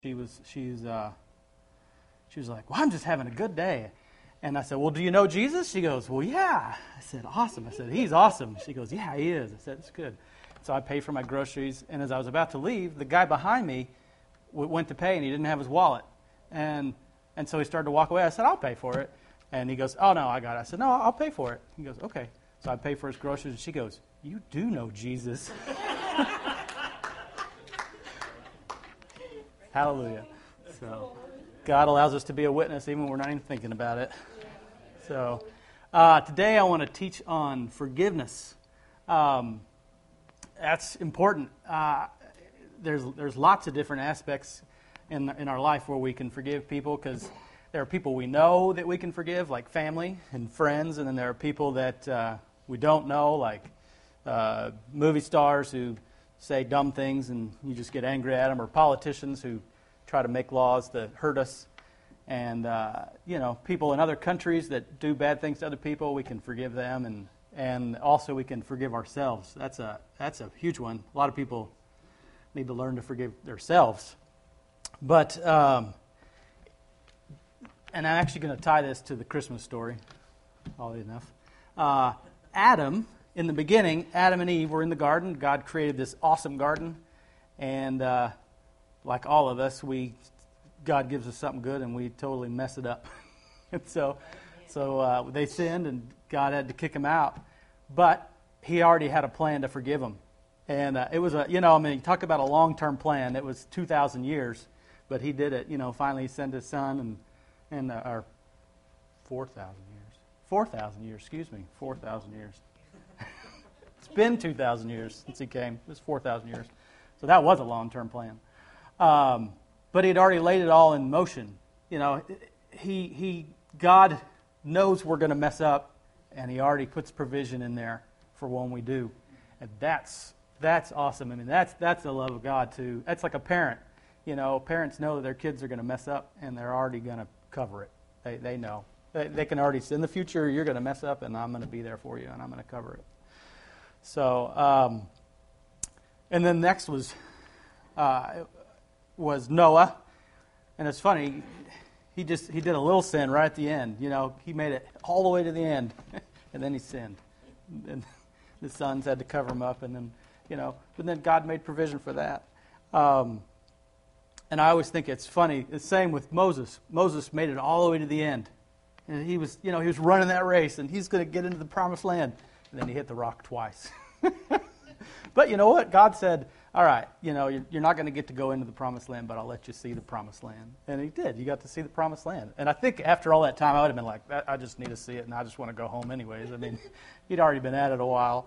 She was like, well, I'm just having a good day. And I said, well, do you know Jesus? She goes, well, yeah. I said, awesome. I said, he's awesome. She goes, yeah, he is. I said, it's good. So I paid for my groceries, and as I was about to leave, the guy behind me went to pay, and he didn't have his wallet. And so he started to walk away. I said, I'll pay for it. And he goes, oh, no, I got it. I said, no, I'll pay for it. He goes, okay. So I paid for his groceries, and she goes, you do know Jesus. Hallelujah. So God allows us to be a witness even when we're not even thinking about it. So today I want to teach on forgiveness. That's important. There's lots of different aspects in our life where we can forgive people, because there are people we know that we can forgive, like family and friends, and then there are people that we don't know, like movie stars who say dumb things and you just get angry at them, or politicians who try to make laws that hurt us, and people in other countries that do bad things to other people. We can forgive them, and also we can forgive ourselves. That's a huge one. A lot of people need to learn to forgive themselves. But and I'm actually going to tie this to the Christmas story, oddly enough. Adam, in the beginning, Adam and Eve were in the garden. God created this awesome garden, and like all of us, God gives us something good, and we totally mess it up. And so they sinned, and God had to kick them out. But He already had a plan to forgive them, and it was you talk about a long-term plan. It was 2,000 years, but He did it. Finally, He sent His Son, and or 4,000 years. 4,000 years. Excuse me, 4,000 years. It's been 2,000 years since He came. It was 4,000 years. So that was a long-term plan. But He'd already laid it all in motion. God knows we're going to mess up, and He already puts provision in there for when we do. And that's awesome. I mean, that's the love of God too. That's like a parent. Parents know that their kids are going to mess up, and they're already going to cover it. They know. They can already say, in the future, you're going to mess up, and I'm going to be there for you, and I'm going to cover it. So, and then next was Noah, and it's funny. He did a little sin right at the end. He made it all the way to the end, and then he sinned, and the sons had to cover him up, and then but then God made provision for that. And I always think it's funny. The same with Moses. Moses made it all the way to the end, and he was running that race, and he's going to get into the promised land, and then he hit the rock twice. But you know what? God said, all right, you're not going to get to go into the promised land, but I'll let you see the promised land. And He did. You got to see the promised land. And I think after all that time, I would have been like, I just need to see it, and I just want to go home anyways. I mean, he'd already been at it a while.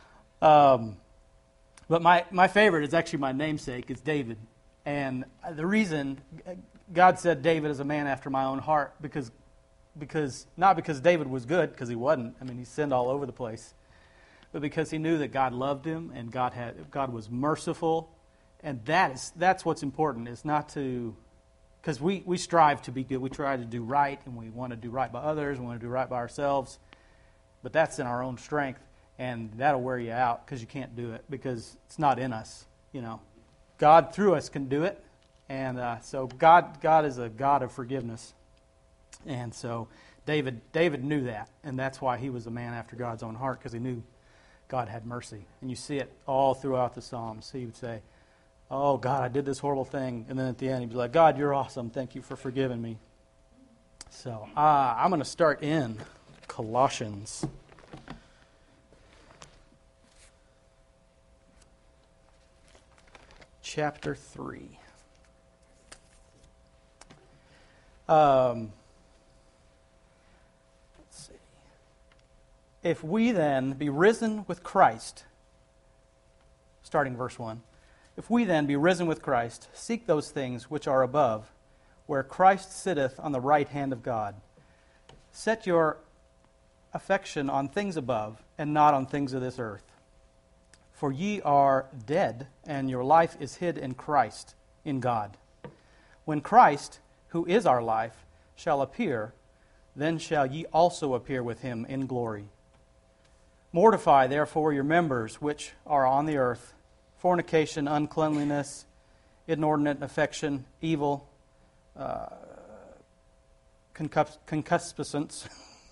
But my favorite is actually my namesake, is David. And the reason God said David is a man after my own heart, because not because David was good, because he wasn't. I mean, he sinned all over the place. But because he knew that God loved him, and God was merciful, and that's what's important. Is not to, because we strive to be good. We try to do right, and we want to do right by others. We want to do right by ourselves. But that's in our own strength, and that'll wear you out because you can't do it, because it's not in us. God through us can do it, and so God is a God of forgiveness, and so David knew that, and that's why he was a man after God's own heart, because he knew God had mercy. And you see it all throughout the Psalms. He would say, oh, God, I did this horrible thing. And then at the end, he'd be like, God, you're awesome. Thank you for forgiving me. So I'm going to start in Colossians. Chapter 3. If we then be risen with Christ, starting verse 1, if we then be risen with Christ, seek those things which are above, where Christ sitteth on the right hand of God. Set your affection on things above, and not on things of this earth. For ye are dead, and your life is hid in Christ, in God. When Christ, who is our life, shall appear, then shall ye also appear with him in glory. Mortify therefore your members which are on the earth, fornication, uncleanliness, inordinate affection, evil, concupiscence.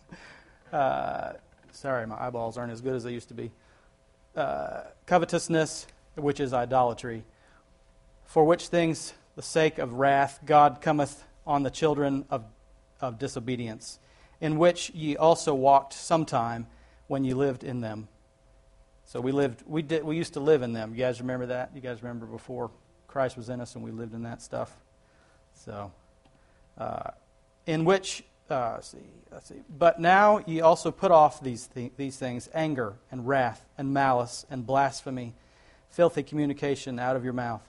Sorry, my eyeballs aren't as good as they used to be. Covetousness, which is idolatry. For which things, the sake of wrath, God cometh on the children of disobedience, in which ye also walked sometime when ye lived in them. So we used to live in them. You guys remember that? You guys remember before Christ was in us and we lived in that stuff? So, in which, let's see. But now ye also put off these things, anger and wrath and malice and blasphemy, filthy communication out of your mouth.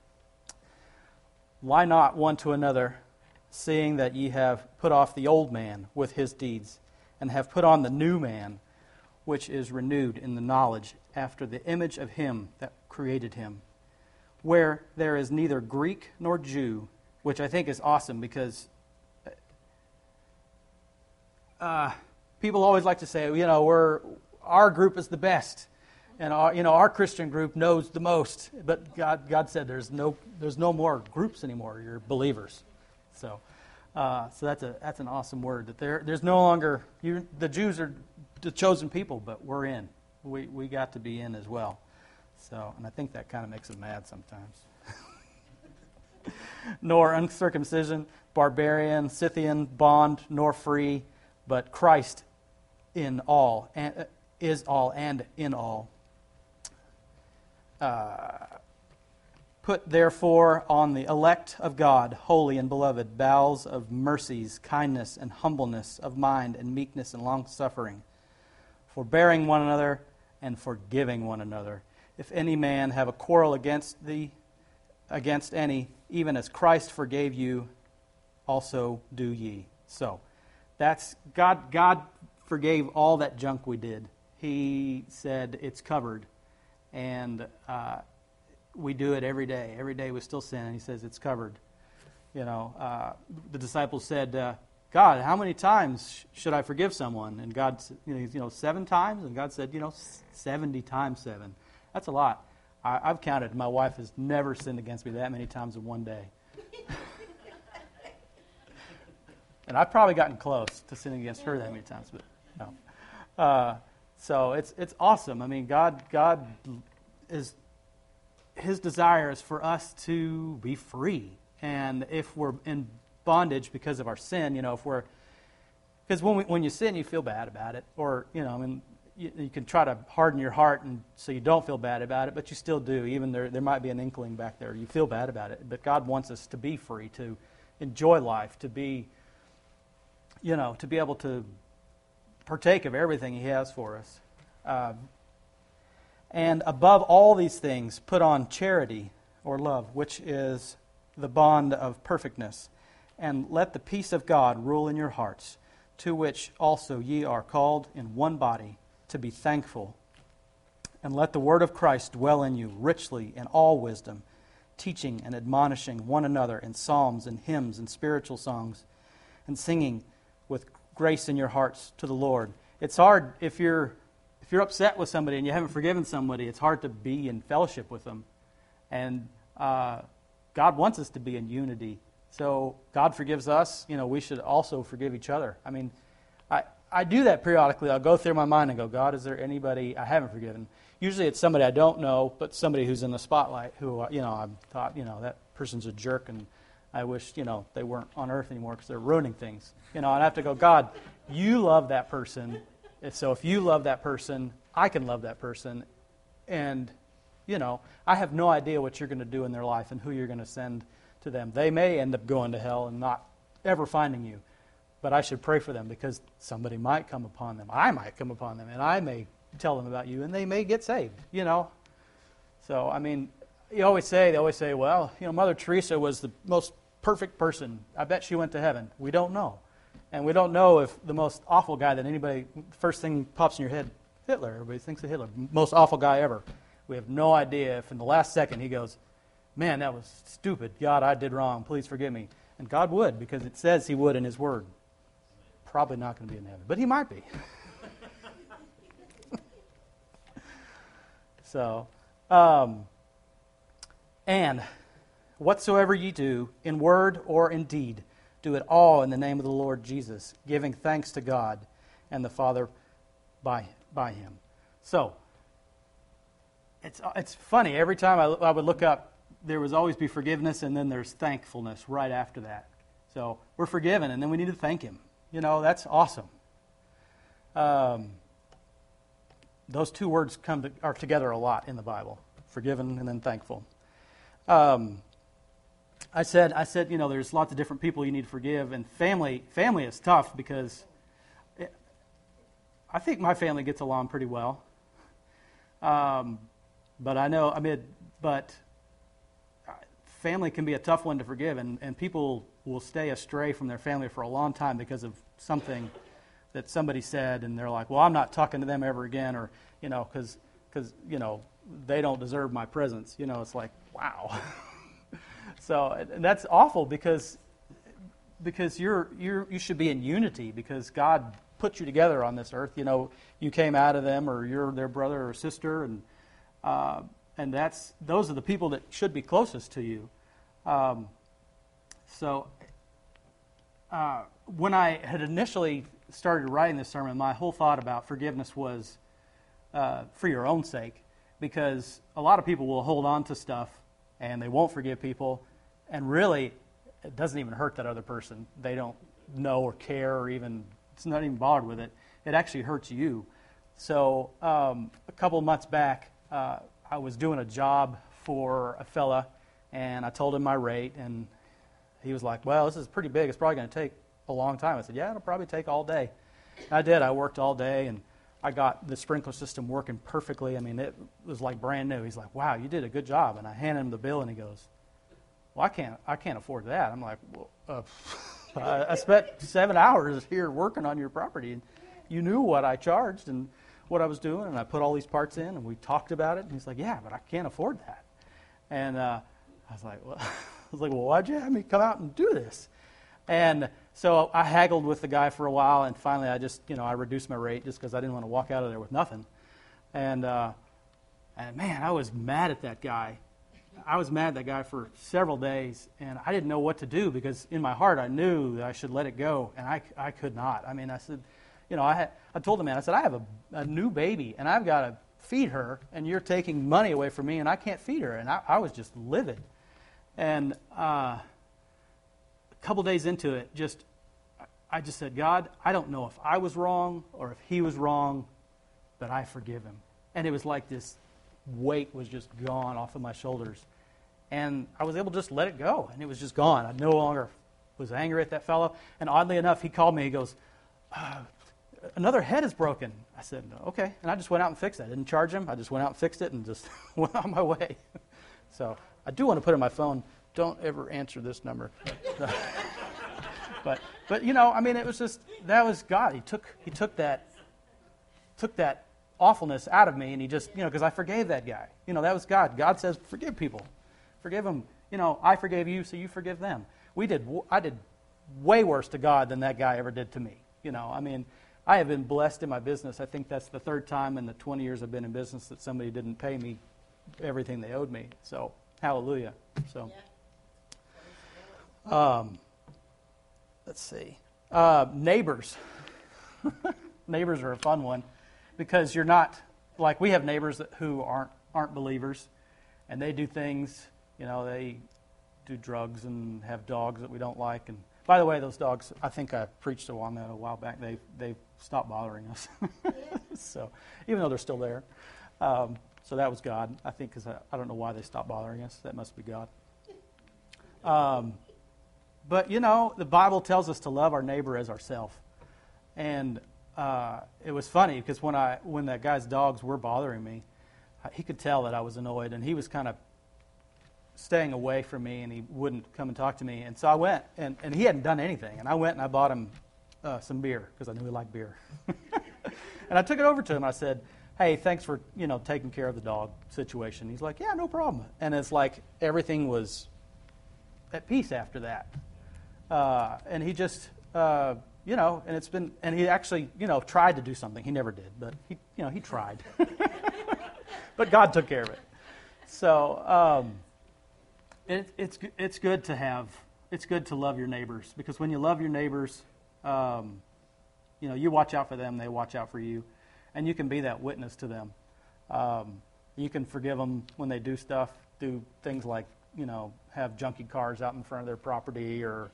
Lie not one to another, seeing that ye have put off the old man with his deeds, and have put on the new man, which is renewed in the knowledge after the image of him that created him, where there is neither Greek nor Jew, which I think is awesome because people always like to say, our group is the best, and our Christian group knows the most. But God said there's no more groups anymore. You're believers. So that's an awesome word. That there's no longer the Jews are the chosen people, but we're in. We got to be in as well. So, and I think that kind of makes them mad sometimes. Nor uncircumcision, barbarian, Scythian, bond, nor free, but Christ in all, and is all and in all. Put therefore on the elect of God, holy and beloved, bowels of mercies, kindness, and humbleness of mind, and meekness and longsuffering, forbearing one another, and forgiving one another. If any man have a quarrel against any, even as Christ forgave you, also do ye. So, that's God forgave all that junk we did. He said it's covered, and we do it every day. Every day we still sin, and he says it's covered. The disciples said, God, how many times should I forgive someone? And God, 7 times? And God said, 70 times 7. That's a lot. I've counted. My wife has never sinned against me that many times in one day. And I've probably gotten close to sinning against her that many times, but no. So it's awesome. I mean, God is, His desire is for us to be free. And if we're in bondage because of our sin, because when you sin, you feel bad about it, or you can try to harden your heart and so you don't feel bad about it, but you still do. Even there might be an inkling back there. You feel bad about it, but God wants us to be free, to enjoy life, to be, to be able to partake of everything He has for us. And above all these things, put on charity or love, which is the bond of perfectness. And let the peace of God rule in your hearts, to which also ye are called in one body, to be thankful. And let the word of Christ dwell in you richly in all wisdom, teaching and admonishing one another in psalms and hymns and spiritual songs, and singing with grace in your hearts to the Lord. It's hard if you're upset with somebody and you haven't forgiven somebody. It's hard to be in fellowship with them, and God wants us to be in unity. So God forgives us. We should also forgive each other. I mean, I do that periodically. I'll go through my mind and go, God, is there anybody I haven't forgiven? Usually it's somebody I don't know, but somebody who's in the spotlight who, I thought, that person's a jerk, and I wish, they weren't on earth anymore because they're ruining things. And I have to go, God, you love that person. So if you love that person, I can love that person. And, I have no idea what you're going to do in their life and who you're going to send to them. They may end up going to hell and not ever finding you. But I should pray for them because somebody might come upon them. I might come upon them, and I may tell them about you, and they may get saved, So, I mean, they always say, well, Mother Teresa was the most perfect person. I bet she went to heaven. We don't know. And we don't know if the most awful guy that anybody, first thing pops in your head, Hitler. Everybody thinks of Hitler. Most awful guy ever. We have no idea if in the last second he goes, man, that was stupid. God, I did wrong. Please forgive me. And God would, because it says He would in His Word. Probably not going to be in heaven, but He might be. So, and whatsoever ye do, in word or in deed, do it all in the name of the Lord Jesus, giving thanks to God and the Father by him. So, it's funny. Every time I would look up, there would always be forgiveness, and then there's thankfulness right after that. So, we're forgiven, and then we need to thank him. That's awesome. Those two words are together a lot in the Bible: forgiven and then thankful. I said, there's lots of different people you need to forgive, and family is tough because I think my family gets along pretty well. But family can be a tough one to forgive, and people will stay astray from their family for a long time because of something that somebody said, and they're like, well, I'm not talking to them ever again, or, because they don't deserve my presence. It's like, wow. So, and that's awful because you should be in unity because God put you together on this earth. You came out of them, or you're their brother or sister, and those are the people that should be closest to you. When I had initially started writing this sermon, my whole thought about forgiveness was for your own sake, because a lot of people will hold on to stuff and they won't forgive people, and really it doesn't even hurt that other person. They don't know or care or even, it's not even bothered with it. It actually hurts you. So a couple of months back, I was doing a job for a fella, and I told him my rate, and he was like, well, this is pretty big. It's probably going to take a long time. I said, yeah, it'll probably take all day. And I did. I worked all day, and I got the sprinkler system working perfectly. I mean, it was like brand new. He's like, wow, you did a good job. And I handed him the bill, and he goes, well, I can't afford that. I'm like, well, I spent 7 hours here working on your property, and you knew what I charged and what I was doing, and I put all these parts in, and we talked about it. And he's like, yeah, but I can't afford that. And I was like, well, why'd you have me come out and do this? And so I haggled with the guy for a while, and finally I just, I reduced my rate just because I didn't want to walk out of there with nothing. And man, I was mad at that guy. I was mad at that guy for several days, and I didn't know what to do because in my heart I knew that I should let it go, and I could not. I mean, I said, I told the man, I said, I have a new baby, and I've got to feed her, and you're taking money away from me, and I can't feed her. And I was just livid. And a couple days into it, I just said, God, I don't know if I was wrong or if he was wrong, but I forgive him. And it was like this weight was just gone off of my shoulders. And I was able to just let it go, and it was just gone. I no longer was angry at that fellow. And oddly enough, he called me. He goes, another head is broken. I said, okay. And I just went out and fixed it. I didn't charge him. I just went out and fixed it and just went on my way. So I do want to put in my phone, don't ever answer this number. But it was just, that was God. He took that awfulness out of me, and he just, because I forgave that guy. That was God. God says, forgive people. Forgive them. I forgave you, so you forgive them. I did way worse to God than that guy ever did to me. I have been blessed in my business. I think that's the third time in the 20 years I've been in business that somebody didn't pay me everything they owed me. So, hallelujah. So, let's see. Neighbors. Neighbors are a fun one because you're not, like we have neighbors who aren't believers, and they do things, they do drugs and have dogs that we don't like. And by the way, those dogs, I think I preached on that a while back. They've stopped bothering us. So even though they're still there. So that was God, I think, because I don't know why they stopped bothering us. That must be God. But, the Bible tells us to love our neighbor as ourselves. And it was funny because when that guy's dogs were bothering me, he could tell that I was annoyed, and he was kind of staying away from me, and he wouldn't come and talk to me. And so I went, and he hadn't done anything. And I went and I bought him some beer because I knew he liked beer. And I took it over to him. I said, hey, thanks for, taking care of the dog situation. He's like, yeah, no problem. And it's like everything was at peace after that. And he just, and it's been, and he actually, tried to do something. He never did, but he tried. But God took care of it. So, It's good to have. It's good to love your neighbors, because when you love your neighbors, you watch out for them, they watch out for you, and you can be that witness to them. You can forgive them when they do things like have junky cars out in front of their property, or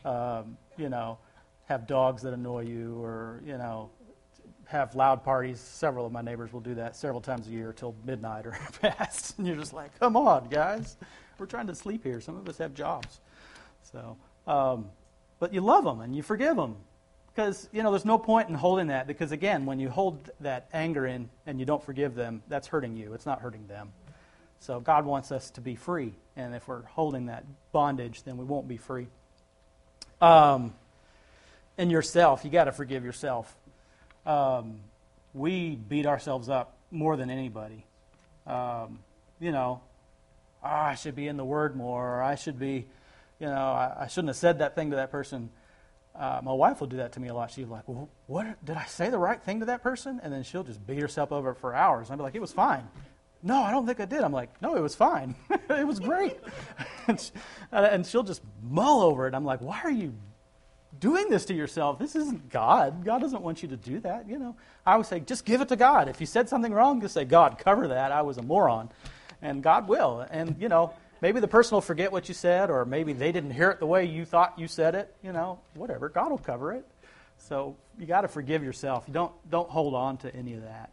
have dogs that annoy you, or have loud parties. Several of my neighbors will do that several times a year till midnight or past, and you're just like, come on, guys. We're trying to sleep here. Some of us have jobs. So, but you love them and you forgive them, because there's no point in holding that, because again, when you hold that anger in and you don't forgive them, that's hurting you. It's not hurting them. So God wants us to be free, and if we're holding that bondage, then we won't be free. And yourself, you got to forgive yourself. We beat ourselves up more than anybody. I should be in the Word more, or I should be, I shouldn't have said that thing to that person. My wife will do that to me a lot. She's like, well, what, did I say the right thing to that person? And then she'll just beat herself over it for hours. And I'll be like, it was fine. No, I don't think I did. I'm like, no, it was fine. It was great. And she'll just mull over it. I'm like, why are you doing this to yourself? This isn't God. God doesn't want you to do that. I would say, just give it to God. If you said something wrong, just say, God, cover that. I was a moron. And God will. And, maybe the person will forget what you said, or maybe they didn't hear it the way you thought you said it. Whatever. God will cover it. So you got to forgive yourself. You don't hold on to any of that.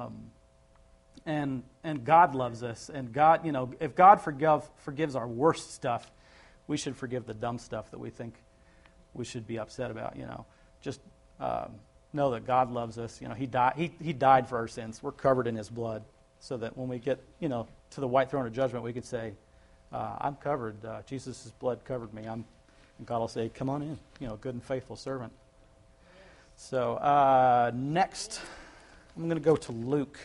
And God loves us. And God, if God forgives our worst stuff, we should forgive the dumb stuff that we think we should be upset about. Just know that God loves us. He died for our sins. We're covered in His blood, so that when we get to the white throne of judgment, we could say, I'm covered. Jesus' blood covered me. And God will say, come on in, good and faithful servant. So next, I'm going to go to Luke.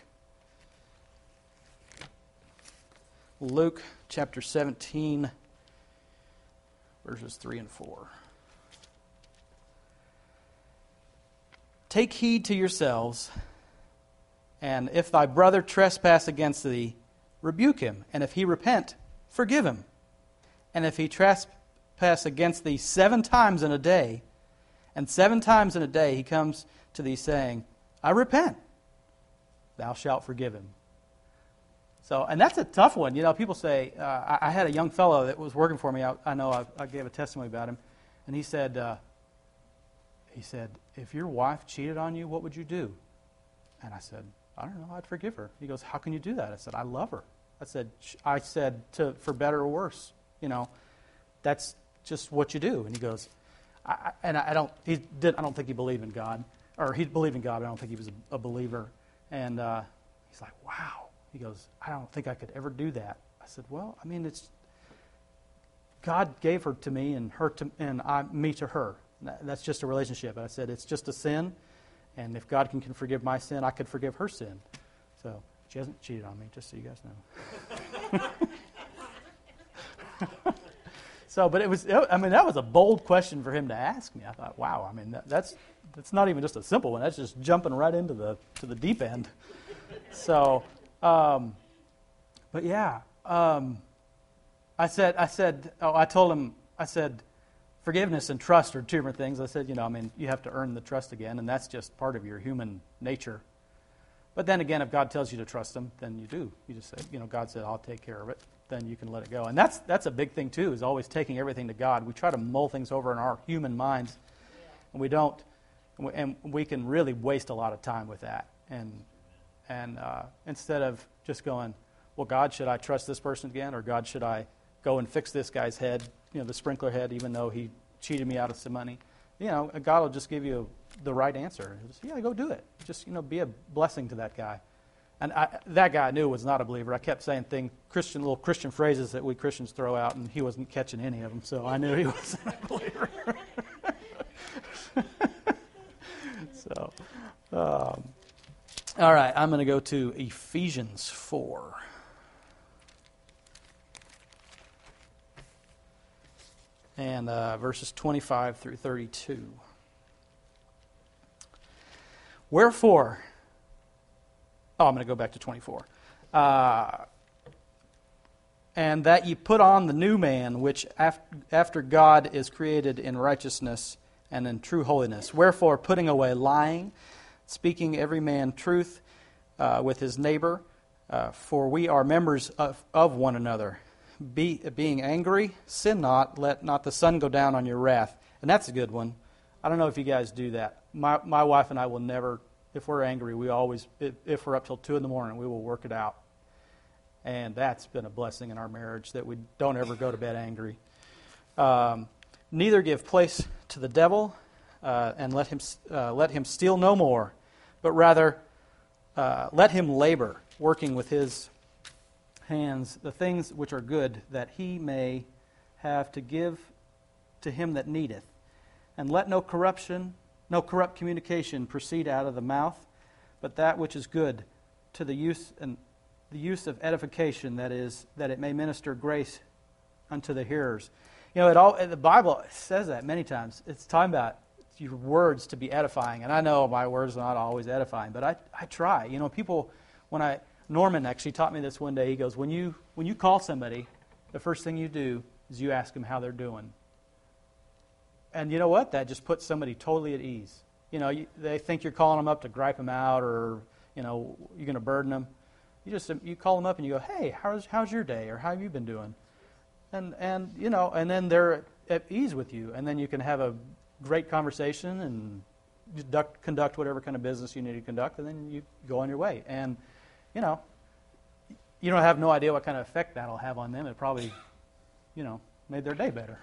Luke chapter 17, verses 3 and 4. Take heed to yourselves, and if thy brother trespass against thee, rebuke him, and if he repent, forgive him. And if he trespass against thee 7 times in a day, and 7 times in a day he comes to thee saying, I repent, thou shalt forgive him. So, and that's a tough one. People say, I had a young fellow that was working for me. I know I gave a testimony about him, and he said, if your wife cheated on you, what would you do? And I said, I don't know, I'd forgive her. He goes, how can you do that? I said, I love her. I said for better or worse, that's just what you do. And he goes, I don't think he believed in God, or he believed in God, but I don't think he was a believer. And he's like, wow. He goes, I don't think I could ever do that. I said, well, it's God gave her to me, and me to her. That's just a relationship. I said, it's just a sin, and if God can forgive my sin, I could forgive her sin. So she hasn't cheated on me, just so you guys know. So, but that was a bold question for him to ask me. I thought, wow, that's not even just a simple one. That's just jumping right into the deep end. So, but yeah, I told him, forgiveness and trust are 2 different things. I said, you have to earn the trust again, and that's just part of your human nature. But then again, if God tells you to trust Him, then you do. You just say, God said, I'll take care of it. Then you can let it go. And that's a big thing, too, is always taking everything to God. We try to mull things over in our human minds, and we don't. And we can really waste a lot of time with that. And instead of just going, well, God, should I trust this person again? Or God, should I go and fix this guy's head, the sprinkler head, even though he cheated me out of some money? God will just give you the right answer. Just, go do it. Just, be a blessing to that guy. And that guy I knew was not a believer. I kept saying little Christian phrases that we Christians throw out, and he wasn't catching any of them, so I knew he wasn't a believer. So, all right, I'm going to go to Ephesians 4. And verses 25 through 32. Wherefore, I'm going to go back to 24. and that ye put on the new man, which after God is created in righteousness and in true holiness. Wherefore, putting away lying, speaking every man truth with his neighbor, for we are members of one another. Being angry, sin not, let not the sun go down on your wrath. And that's a good one. I don't know if you guys do that. My wife and I will never, if we're angry, we always, if we're up till 2 in the morning, we will work it out. And that's been a blessing in our marriage, that we don't ever go to bed angry. Neither give place to the devil, and let him steal no more, but rather let him labor, working with his hands the things which are good, that he may have to give to him that needeth. And let no corrupt communication proceed out of the mouth, but that which is good, to the use of edification, that it may minister grace unto the hearers. You know, the Bible says that many times. It's talking about your words to be edifying, and I know my words are not always edifying, but I try. You know, people, Norman actually taught me this one day. He goes, when you call somebody, the first thing you do is you ask them how they're doing. And you know what? That just puts somebody totally at ease. You know, they think you're calling them up to gripe them out, or, you know, you're going to burden them. You call them up and you go, hey, how's your day, or how have you been doing? And you know, and then they're at ease with you, and then you can have a great conversation and conduct whatever kind of business you need to conduct, and then you go on your way. And you know, you don't have no idea what kind of effect that'll have on them. It probably, you know, made their day better.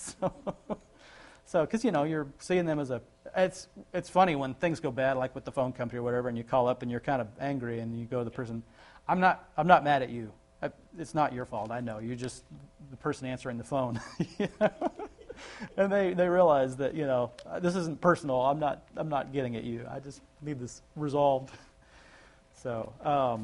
So, because you know, you're seeing them as it's funny when things go bad, like with the phone company or whatever, and you call up and you're kind of angry, and you go to the person, I'm not mad at you. It's not your fault. I know. You're just the person answering the phone. You know? And they realize that, you know, this isn't personal. I'm not getting at you. I just need this resolved. So,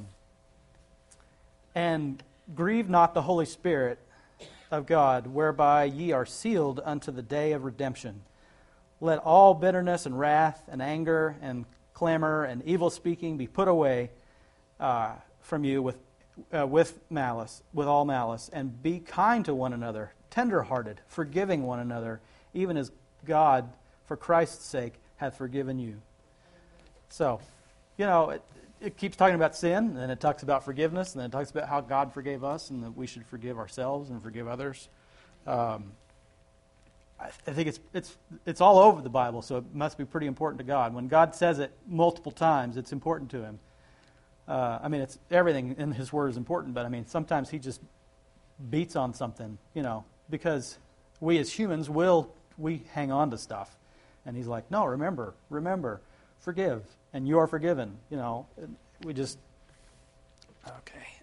and grieve not the Holy Spirit of God, whereby ye are sealed unto the day of redemption. Let all bitterness and wrath and anger and clamor and evil speaking be put away from you with all malice, and be kind to one another, tender-hearted, forgiving one another, even as God, for Christ's sake, hath forgiven you. So, you know, it keeps talking about sin, and then it talks about forgiveness, and then it talks about how God forgave us, and that we should forgive ourselves and forgive others. I think it's all over the Bible, so it must be pretty important to God. When God says it multiple times, it's important to Him. I mean, it's everything in His Word is important, but I mean, sometimes He just beats on something, you know, because we as humans we hang on to stuff, and He's like, no, remember, forgive, and you are forgiven. You know, we just okay.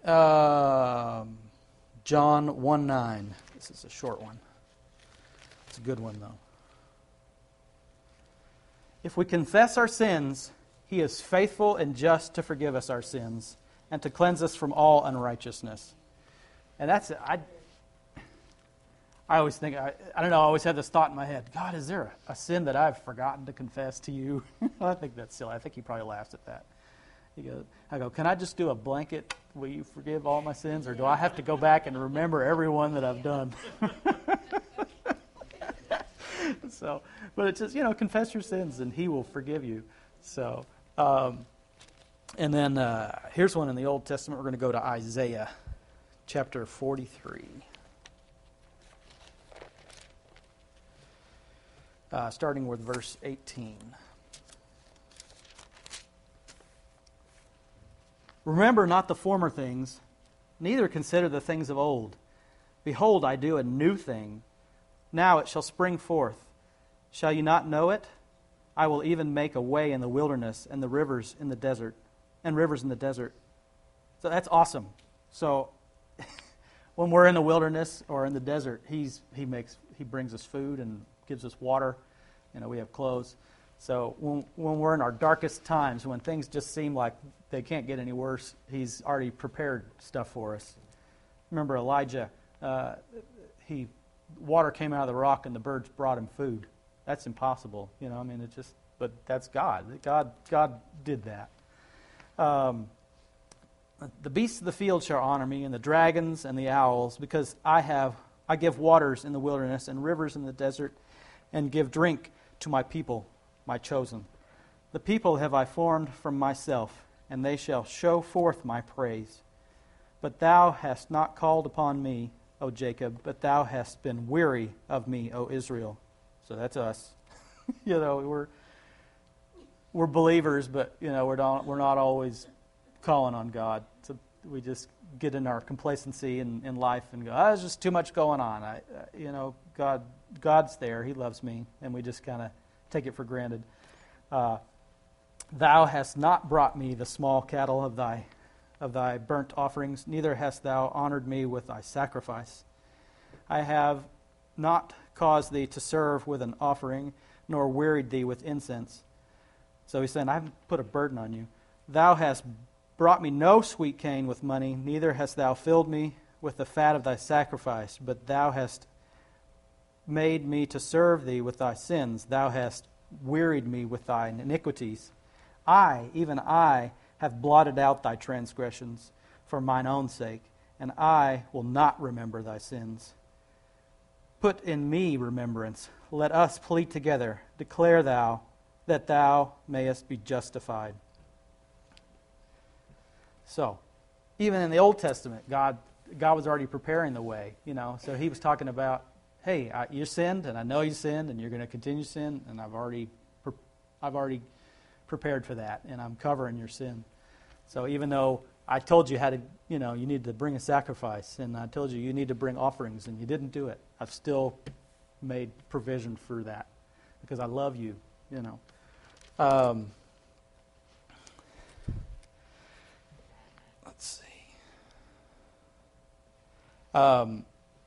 John 1:9. This is a short one. It's a good one though. If we confess our sins, He is faithful and just to forgive us our sins and to cleanse us from all unrighteousness. And that's it. I always think, I don't know, I always had this thought in my head, God, is there a sin that I've forgotten to confess to you? I think that's silly. I think He probably laughs at that. I go, can I just do a blanket, will you forgive all my sins? Or do I have to go back and remember every one that I've done? So, but it's just, you know, confess your sins and He will forgive you. So, and then here's one in the Old Testament. We're going to go to Isaiah chapter 43. Starting with verse 18. Remember not the former things, neither consider the things of old. Behold, I do a new thing. Now it shall spring forth. Shall you not know it? I will even make a way in the wilderness and the rivers in the desert, So that's awesome. So when we're in the wilderness or in the desert, He brings us food and gives us water. You know, we have clothes. So when we're in our darkest times, when things just seem like they can't get any worse, He's already prepared stuff for us. Remember Elijah? Water came out of the rock and the birds brought him food. That's impossible, you know. I mean, but that's God. God did that. The beasts of the field shall honor me, and the dragons and the owls, because I give waters in the wilderness and rivers in the desert, and give drink to my people, my chosen. The people have I formed from myself, and they shall show forth my praise. But thou hast not called upon me, O Jacob, but thou hast been weary of me, O Israel. So that's us. We're believers, but we're not always calling on God. So we just get in our complacency in life and go, there's just too much going on. God's there. He loves me, and we just kind of take it for granted. Thou hast not brought me the small cattle of thy burnt offerings, neither hast thou honored me with thy sacrifice. I have not caused thee to serve with an offering, nor wearied thee with incense. So he's saying, I haven't put a burden on you. Thou hast brought me no sweet cane with money, neither hast thou filled me with the fat of thy sacrifice, but thou hast made me to serve thee with thy sins. Thou hast wearied me with thy iniquities. I, even I, have blotted out thy transgressions for mine own sake, and I will not remember thy sins. Put in me remembrance. Let us plead together. Declare thou that thou mayest be justified. So, even in the Old Testament, God was already preparing the way. So He was talking about, hey, you sinned, and I know you sinned, and you're going to continue to sin, and I've already prepared for that, and I'm covering your sin. So even though I told you how to, you need to bring a sacrifice, and I told you need to bring offerings, and you didn't do it, I've still made provision for that because I love you. Let's see. I'm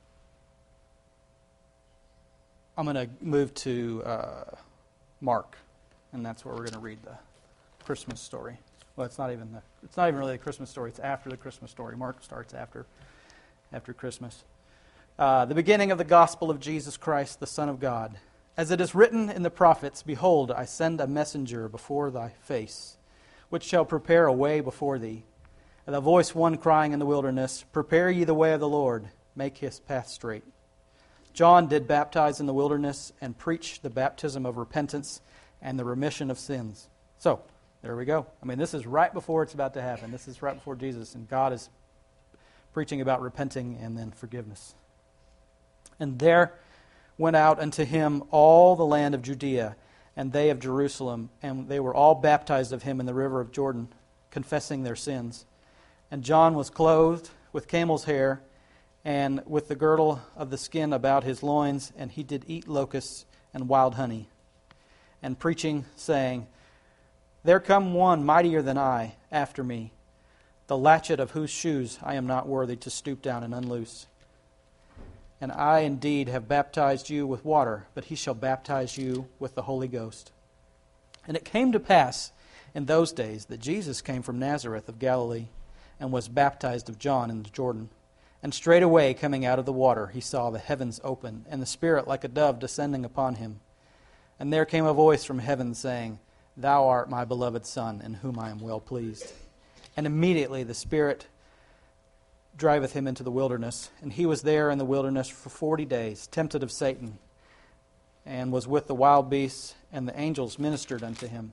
going to move to Mark, and that's where we're going to read the Christmas story. Well, it's not even really the Christmas story. It's after the Christmas story. Mark starts after Christmas. The beginning of the gospel of Jesus Christ, the Son of God. As it is written in the prophets, behold, I send a messenger before thy face, which shall prepare a way before thee. And the voice one crying in the wilderness, prepare ye the way of the Lord, make his path straight. John did baptize in the wilderness and preach the baptism of repentance and the remission of sins. So, there we go. This is right before it's about to happen. This is right before Jesus, and God is preaching about repenting and then forgiveness. And there went out unto him all the land of Judea, and they of Jerusalem, and they were all baptized of him in the river of Jordan, confessing their sins. And John was clothed with camel's hair, and with the girdle of the skin about his loins, and he did eat locusts and wild honey, and preaching, saying, There come one mightier than I after me, the latchet of whose shoes I am not worthy to stoop down and unloose. And I indeed have baptized you with water, but he shall baptize you with the Holy Ghost. And it came to pass in those days that Jesus came from Nazareth of Galilee, and was baptized of John in the Jordan. And straightway coming out of the water, he saw the heavens open, and the Spirit like a dove descending upon him. And there came a voice from heaven saying, Thou art my beloved Son, in whom I am well pleased. And immediately the Spirit driveth him into the wilderness, and he was there in the wilderness for 40 days, tempted of Satan, and was with the wild beasts, and the angels ministered unto him.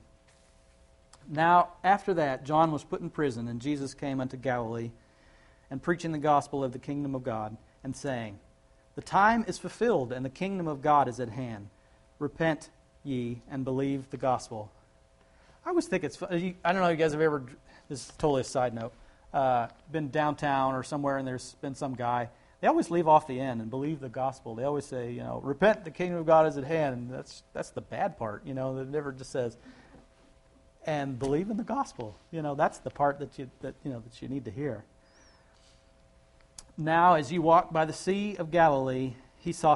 Now, after that, John was put in prison, and Jesus came unto Galilee, and preaching the gospel of the kingdom of God, and saying, The time is fulfilled, and the kingdom of God is at hand. Repent ye, and believe the gospel. I always think it's funny. I don't know if you guys have ever, this is totally a side note, been downtown or somewhere, and there's been some guy. They always leave off the end and believe the gospel. They always say, repent, the kingdom of God is at hand. And that's the bad part, It never just says, and believe in the gospel. That's the part that you need to hear. Now, as he walked by the Sea of Galilee, he saw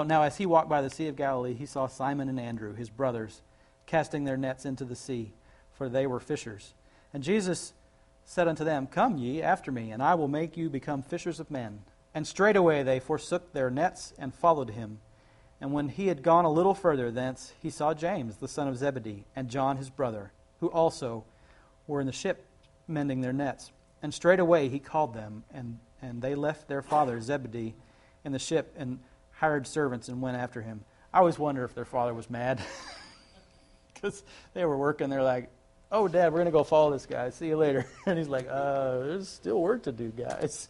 Simon and Andrew, his brothers, casting their nets into the sea, for they were fishers. And Jesus said unto them, Come ye after me, and I will make you become fishers of men. And straightway they forsook their nets and followed him. And when he had gone a little further thence, he saw James, the son of Zebedee, and John his brother, who also were in the ship mending their nets. And straightway he called them, and they left their father Zebedee in the ship and hired servants and went after him. I always wonder if their father was mad because they were working. They're like, "Oh, Dad, we're going to go follow this guy. See you later." And he's like, "There's still work to do, guys."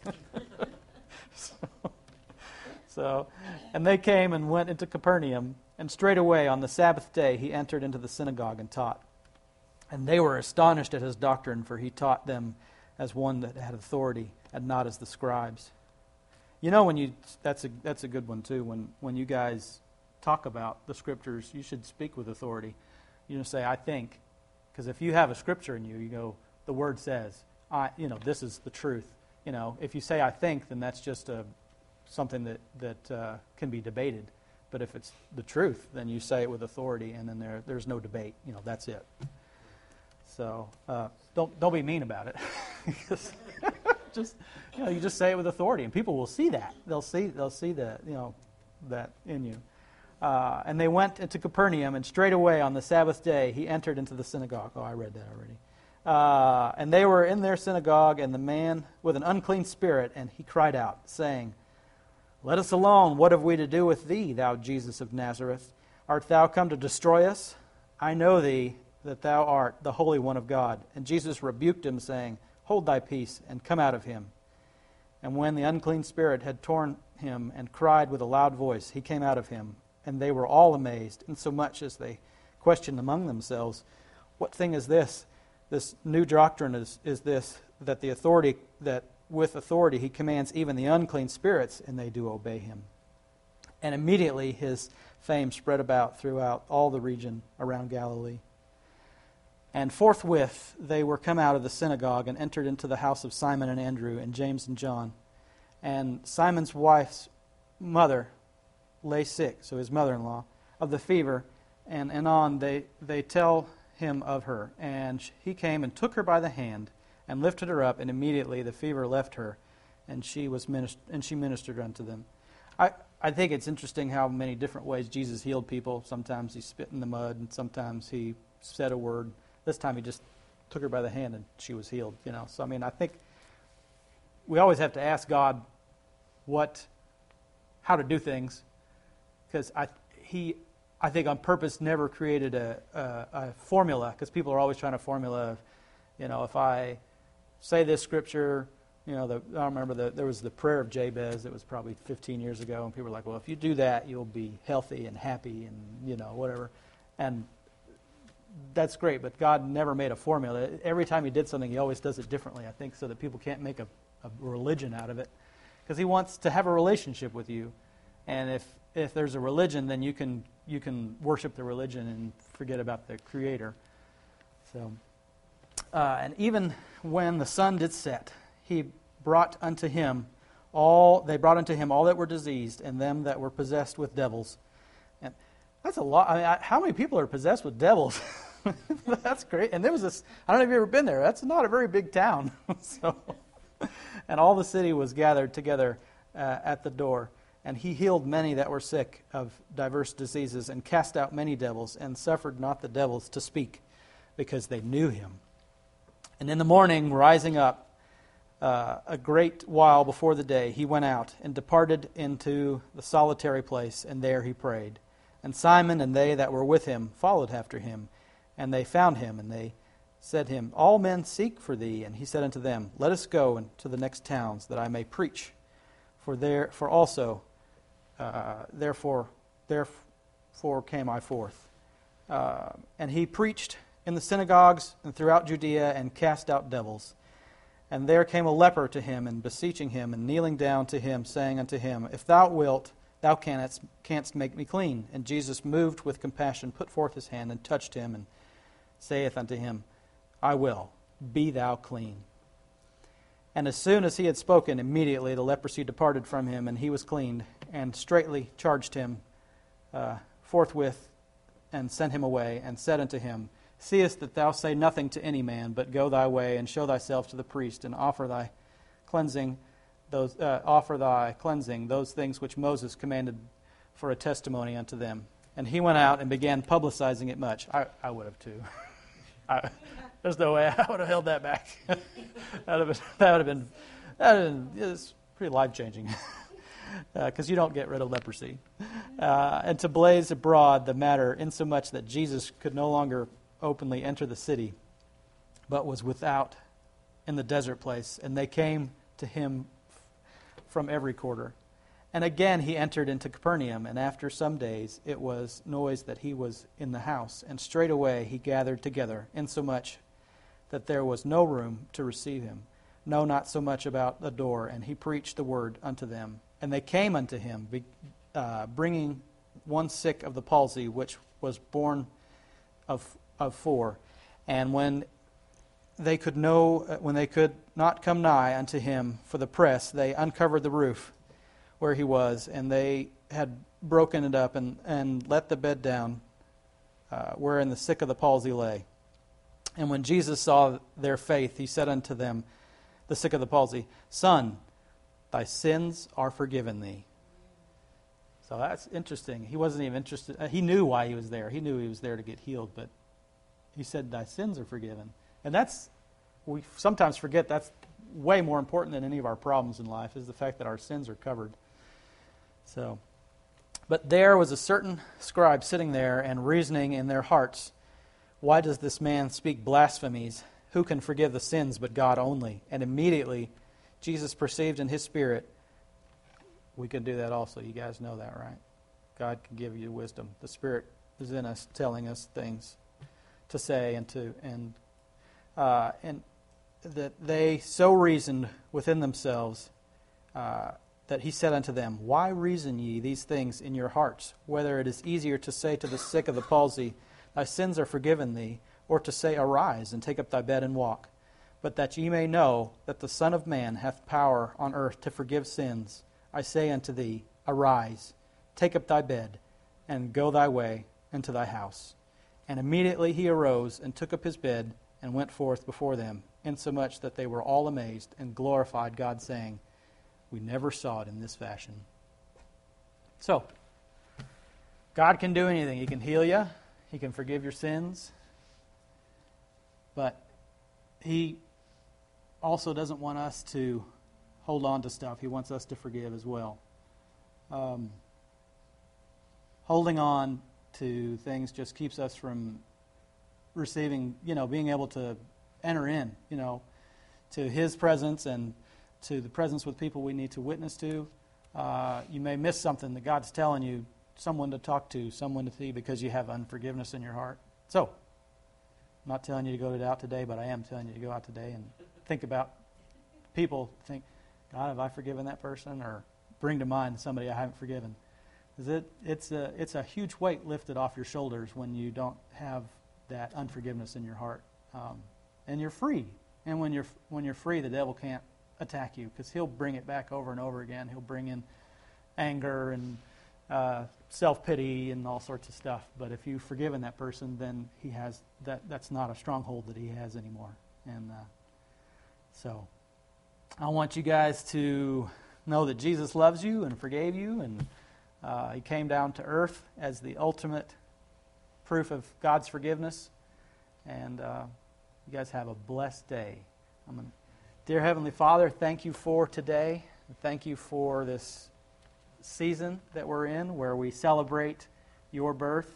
And they came and went into Capernaum, and straightway on the Sabbath day he entered into the synagogue and taught. And they were astonished at his doctrine, for he taught them as one that had authority, and not as the scribes. You know, that's a good one too. When you guys talk about the scriptures, you should speak with authority. You know, say, "I think," because if you have a scripture in you, you go, "The Word says, this is the truth." You know, if you say, "I think," then that's just something that can be debated. But if it's the truth, then you say it with authority, and then there's no debate. You know, that's it. So don't be mean about it. You just say it with authority, and people will see that. They'll see that that in you. And they went into Capernaum, and straightway on the Sabbath day he entered into the synagogue. Oh, I read that already. And they were in their synagogue, and the man with an unclean spirit, and he cried out, saying, "Let us alone. What have we to do with thee, thou Jesus of Nazareth? Art thou come to destroy us? I know thee, that thou art the Holy One of God." And Jesus rebuked him, saying, "Hold thy peace, and come out of him." And when the unclean spirit had torn him, and cried with a loud voice, he came out of him. And they were all amazed, insomuch as they questioned among themselves, "What thing is this? This new doctrine is this, that with authority he commands even the unclean spirits, and they do obey him." And immediately his fame spread about throughout all the region around Galilee. And forthwith they were come out of the synagogue and entered into the house of Simon and Andrew and James and John. And Simon's wife's mother lay sick, so his mother-in-law, of the fever, and anon they tell him of her. And he came and took her by the hand and lifted her up, and immediately the fever left her, and she ministered unto them. I think it's interesting how many different ways Jesus healed people. Sometimes he spit in the mud, and sometimes he said a word. This time he just took her by the hand, and she was healed. So I mean, I think we always have to ask God how to do things, because I think on purpose never created a formula, because people are always trying to formula. If I say this scripture, I remember there was the prayer of Jabez. It was probably 15 years ago, and people were like, "Well, if you do that, you'll be healthy and happy and whatever." And that's great, but God never made a formula. Every time he did something, he always does it differently, I think, so that people can't make a religion out of it, because he wants to have a relationship with you. And if there's a religion, then you can worship the religion and forget about the Creator. So, and even when the sun did set, they brought unto him all that were diseased, and them that were possessed with devils. And that's a lot. I mean, how many people are possessed with devils? That's great. And there was this. I don't know if you've ever been there. That's not a very big town. And all the city was gathered together at the door. And he healed many that were sick of diverse diseases, and cast out many devils, and suffered not the devils to speak, because they knew him. And in the morning, rising up a great while before the day, he went out and departed into the solitary place, and there he prayed. And Simon and they that were with him followed after him. And they found him, and they said to him, "All men seek for thee." And he said unto them, "Let us go into the next towns, that I may preach. Therefore came I forth." And he preached in the synagogues and throughout Judea, and cast out devils. And there came a leper to him, and beseeching him, and kneeling down to him, saying unto him, "If thou wilt, thou canst make me clean." And Jesus, moved with compassion, put forth his hand, and touched him, and saith unto him, "I will, be thou clean." And as soon as he had spoken, immediately the leprosy departed from him, and he was cleaned, and straightly charged him forthwith, and sent him away, and said unto him, "Seest that thou say nothing to any man, but go thy way, and show thyself to the priest, and offer thy cleansing, those things which Moses commanded for a testimony unto them." And he went out and began publicizing it much. I would have too. There's no way I would have held that back. that would have been it's pretty life-changing. Because you don't get rid of leprosy. And to blaze abroad the matter, insomuch that Jesus could no longer openly enter the city, but was without in the desert place. And they came to him from every quarter. And again he entered into Capernaum, and after some days it was noised that he was in the house. And straightway he gathered together, insomuch that there was no room to receive him, no, not so much about the door. And he preached the word unto them. And they came unto him, bringing one sick of the palsy, which was born of 4. And when they could not come nigh unto him for the press, they uncovered the roof where he was, and they had broken it up and let the bed down, wherein the sick of the palsy lay. And when Jesus saw their faith, he said unto them, the sick of the palsy, Son, thy sins are forgiven thee. So that's interesting. He wasn't even interested. He knew why he was there. He knew he was there to get healed, but he said, thy sins are forgiven. And we sometimes forget that's way more important than any of our problems in life, is the fact that our sins are covered. So, but there was a certain scribe sitting there and reasoning in their hearts, why does this man speak blasphemies? Who can forgive the sins but God only? And immediately Jesus perceived in his spirit, we can do that also. You guys know that, right? God can give you wisdom. The Spirit is in us, telling us things to say and that they so reasoned within themselves that he said unto them, Why reason ye these things in your hearts? Whether it is easier to say to the sick of the palsy, Thy sins are forgiven thee, or to say, Arise, and take up thy bed and walk. But that ye may know that the Son of Man hath power on earth to forgive sins, I say unto thee, Arise, take up thy bed, and go thy way into thy house. And immediately he arose, and took up his bed, and went forth before them, insomuch that they were all amazed, and glorified God, saying, We never saw it in this fashion. So, God can do anything. He can heal you. He can forgive your sins. But he also doesn't want us to hold on to stuff. He wants us to forgive as well. Holding on to things just keeps us from receiving, being able to enter in, to his presence and to the presence with people we need to witness to. You may miss something that God's telling you, someone to talk to, someone to see, because you have unforgiveness in your heart. So, I'm not telling you to go out today, but I am telling you to go out today and think about people. Think, God, have I forgiven that person? Or bring to mind somebody I haven't forgiven. It's a huge weight lifted off your shoulders when you don't have that unforgiveness in your heart, and you're free. And when you're free, the devil can't attack you, because he'll bring it back over and over again. He'll bring in anger and self-pity and all sorts of stuff. But if you've forgiven that person, then he has that's not a stronghold that he has anymore. And so I want you guys to know that Jesus loves you and forgave you, and he came down to earth as the ultimate proof of God's forgiveness. And you guys have a blessed day. Dear Heavenly Father, thank you for today. Thank you for this season that we're in, where we celebrate your birth.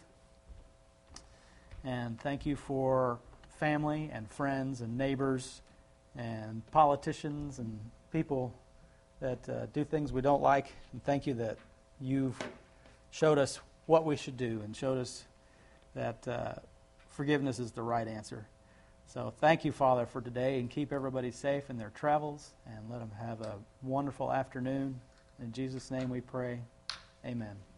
And thank you for family and friends and neighbors and politicians and people that do things we don't like. And thank you that you've showed us what we should do and showed us that forgiveness is the right answer. So thank you, Father, for today, and keep everybody safe in their travels, and let them have a wonderful afternoon. In Jesus' name we pray. Amen.